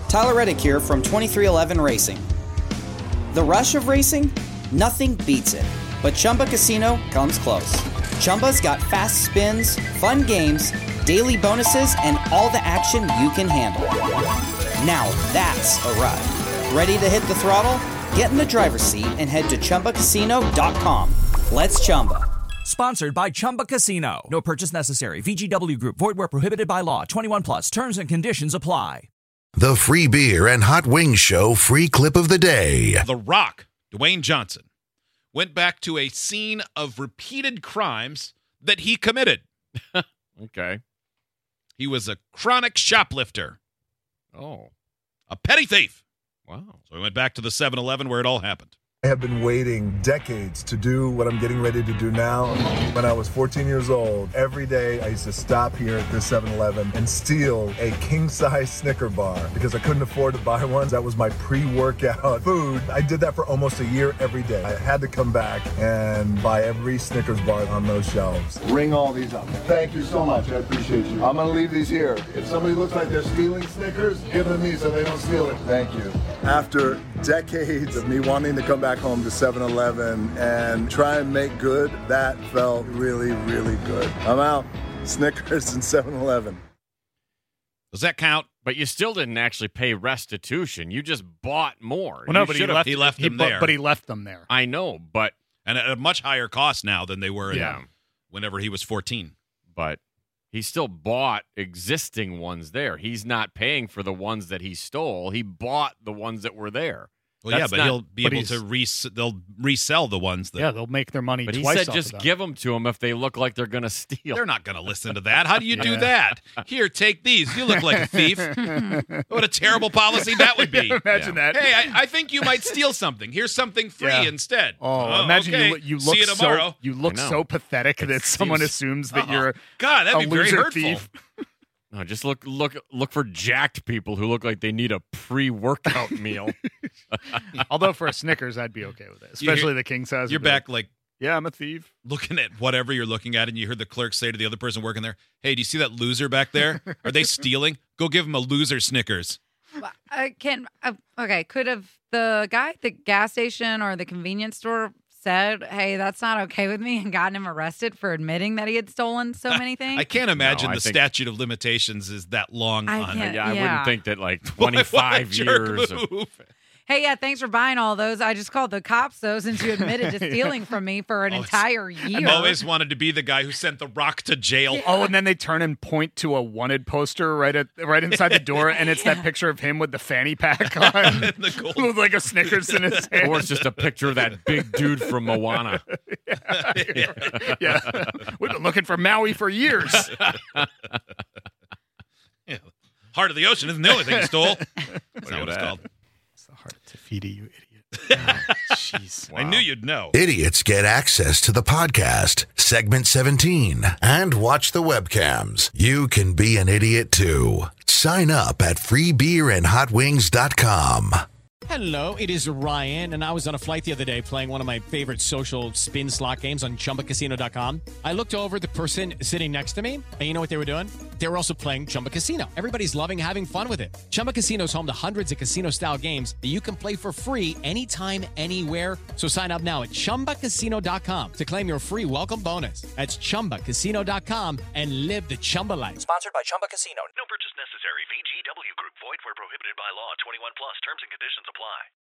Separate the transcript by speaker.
Speaker 1: Tyler Reddick here from 2311 Racing. The rush of racing? Nothing beats it. But Chumba Casino comes close. Chumba's got fast spins, fun games, daily bonuses, and all the action you can handle. Now that's a ride. Ready to hit the throttle? Get in the driver's seat and head to ChumbaCasino.com. Let's Chumba.
Speaker 2: Sponsored by Chumba Casino. No purchase necessary. VGW Group. Void where prohibited by law. 21 plus. Terms and conditions apply.
Speaker 3: The Free Beer and Hot Wings Show free clip of the day.
Speaker 4: The Rock, Dwayne Johnson, went back to a scene of repeated crimes that he committed.
Speaker 5: Okay.
Speaker 4: He was a chronic shoplifter.
Speaker 5: Oh.
Speaker 4: A petty thief.
Speaker 5: Wow.
Speaker 4: So he went back to the 7-Eleven where it all happened.
Speaker 6: I have been waiting decades to do what I'm getting ready to do now. When I was 14 years old, every day I used to stop here at this 7-Eleven and steal a king-size Snicker bar because I couldn't afford to buy one. That was my pre-workout food. I did that for almost a year every day. I had to come back and buy every Snickers bar on those shelves. Ring all these up. Thank you so much. I appreciate you. I'm going to leave these here. If somebody looks like they're stealing Snickers, give them to me so they don't steal it. Thank you. After decades of me wanting to come back home to 7-Eleven and try and make good, that felt really, really good. I'm out. Snickers and 7-Eleven.
Speaker 4: Does that count?
Speaker 5: But you still didn't actually pay restitution. You just bought more.
Speaker 7: Well, no, but
Speaker 4: he left them there.
Speaker 7: But he left them there.
Speaker 5: I know, but...
Speaker 4: And at a much higher cost now than they were
Speaker 5: Yeah.
Speaker 4: whenever he was 14.
Speaker 5: But he still bought existing ones there. He's not paying for the ones that he stole. He bought the ones that were there.
Speaker 4: Well, yeah, but he'll be able to they'll resell the ones that...
Speaker 7: Yeah, they'll make their money
Speaker 5: But he
Speaker 7: twice
Speaker 5: said
Speaker 7: off
Speaker 5: just
Speaker 7: of them.
Speaker 5: give them to him if they look like they're going to steal.
Speaker 4: They're not going to listen to that. How do you do that? Here, take these. You look like a thief. What a terrible policy that would be.
Speaker 7: Imagine that.
Speaker 4: Hey, I think you might steal something. Here's something free instead.
Speaker 7: Oh, imagine
Speaker 4: okay.
Speaker 7: you
Speaker 4: See
Speaker 7: look
Speaker 4: you tomorrow.
Speaker 7: so pathetic that someone assumes that you're
Speaker 4: God, that'd
Speaker 7: a
Speaker 4: be very
Speaker 7: loser
Speaker 4: hurtful.
Speaker 7: thief.
Speaker 5: No, just look for jacked people who look like they need a pre-workout meal.
Speaker 7: Although for a Snickers, I'd be okay with it, especially the king size.
Speaker 4: You're back like,
Speaker 7: yeah, I'm a thief.
Speaker 4: looking at whatever you're looking at, and you heard the clerk say to the other person working there, "Hey, do you see that loser back there? Are they stealing? Go give him a loser Snickers."
Speaker 8: I can't. Okay, could have the guy at the gas station or the convenience store said, "Hey, that's not okay with me," and gotten him arrested for admitting that he had stolen so many things?
Speaker 4: I can't imagine
Speaker 5: I
Speaker 4: the
Speaker 5: think-
Speaker 4: statute of limitations is that long
Speaker 8: I
Speaker 4: on
Speaker 8: can't-
Speaker 4: it.
Speaker 5: Yeah, I
Speaker 8: Yeah.
Speaker 5: wouldn't think that like
Speaker 4: What a
Speaker 5: 25
Speaker 4: jerk
Speaker 5: years.
Speaker 4: move.
Speaker 8: Hey, yeah, thanks for buying all those. I just called the cops, though, since you admitted to stealing from me for an entire year.
Speaker 4: I've always wanted to be the guy who sent the Rock to jail.
Speaker 7: Oh, and then they turn and point to a wanted poster right inside the door, and it's that picture of him with the fanny pack on,
Speaker 4: The gold.
Speaker 7: with like a Snickers in his hand.
Speaker 5: Or it's just a picture of that big dude from Moana.
Speaker 7: Yeah, we've been looking for Maui for years.
Speaker 4: Yeah. Heart of the Ocean isn't the only thing he stole. That's not what it's called.
Speaker 7: It's the heart of Tafiti, you idiot. Jeez.
Speaker 4: I knew you'd know.
Speaker 3: Idiots get access to the podcast, segment 17, and watch the webcams. You can be an idiot too. Sign up at freebeerandhotwings.com.
Speaker 9: Hello, it is Ryan, and I was on a flight the other day playing one of my favorite social spin slot games on ChumbaCasino.com. I looked over at the person sitting next to me, and you know what they were doing? They were also playing Chumba Casino. Everybody's loving having fun with it. Chumba Casino is home to hundreds of casino-style games that you can play for free anytime, anywhere. So sign up now at ChumbaCasino.com to claim your free welcome bonus. That's ChumbaCasino.com and live the Chumba life.
Speaker 2: Sponsored by Chumba Casino.
Speaker 10: No purchase necessary. VGW Group. Void where prohibited by law. 21 plus. Terms and conditions apply.